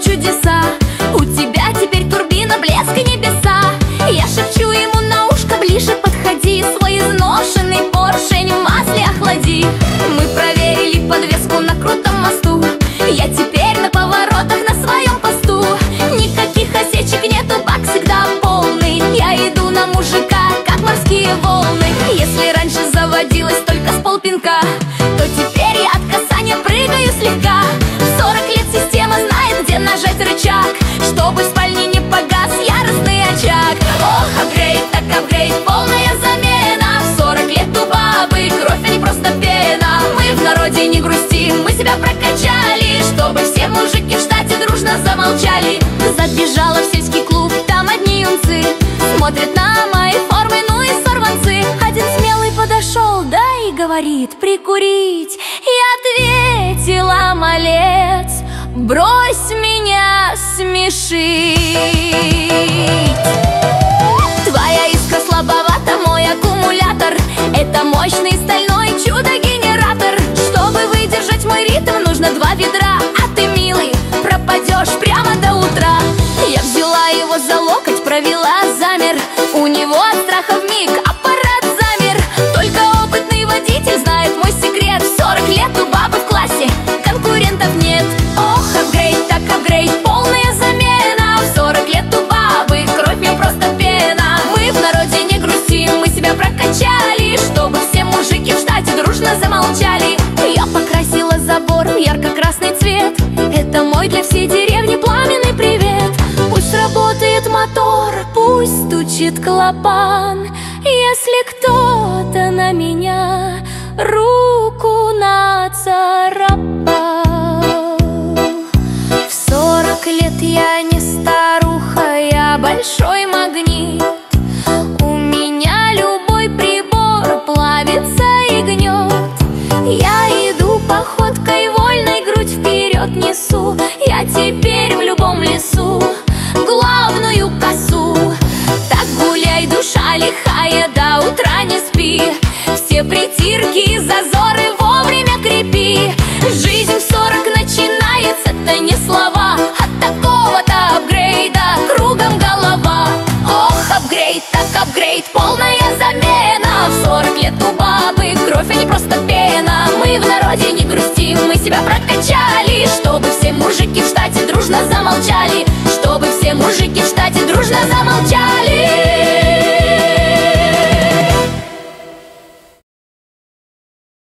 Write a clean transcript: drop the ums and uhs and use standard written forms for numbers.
чудеса. У тебя теперь турбина, блеск и небеса. Я шепчу ему на ушко: ближе подходи, свой изношенный поршень в масле охлади. Мы проверили подвеску на крутом мосту, я теперь на поворотах на своем посту. Никаких осечек нету, бак всегда полный. Я иду на мужика, как морские волны. Если раньше заводилась только с полпинка, то теперь я от касания прыгаю слегка. В 40 лет система знает, где нажать рычаг, чтобы в спальне не погас яростный очаг. Ох, апгрейд, так апгрейд, полная замена. В 40 лет у бабы кровь, а не просто пена. Мы в народе не грустим, мы себя прокачали, чтобы все мужики в штате дружно замолчали. Забежала в сельский клуб, там одни юнцы смотрят на мои формы, ну и сорванцы. Один смелый подошел, да и говорит: прикурить. Я ответила: малец, брось меня смешить. Твоя искра слабовата, мой аккумулятор — это мощный стальной чудо-генератор. Чтобы выдержать мой ритм, нужно 2 ведра, а ты, милый, пропадешь прямо до утра. Я взяла его за локоть, провела замер, у него от страха вмиг аппарат замер. Только опытный водитель знает мой секрет. В 40 лет у бабы в классе конкурентов нет. Ох, апгрейд, так апгрейд, полная замена. В 40 лет у бабы кровь, мне просто пена. Мы в народе не грустим, мы себя прокачали, чтобы все мужики в штате дружно замолчали. Я покрасила забор в ярко-красный цвет, это мой для всей деревни пламенный привет. Пусть работает мотор, пусть стучит клапан, если кто-то на меня руку нацарапал. В 40 лет я не старуха, я большой магнит. У меня любой прибор плавится и гнет. Я иду походкой вольной, грудь вперед несу. Я теперь в любом лесу главную косу. Так гуляй, душа лихая, до утра не спи. Все притирки и зазоры вовремя крепи. Жизнь в 40 начинается, это не слова. От такого-то апгрейда кругом голова. Ох, апгрейд, так апгрейд, полная замена. В 40 лет у бабы кровь, а не просто пена. Мы в народе не грустим, мы себя прокачали, чтобы все мужики в штате дружно замолчали, чтобы все мужики в штате дружно замолчали.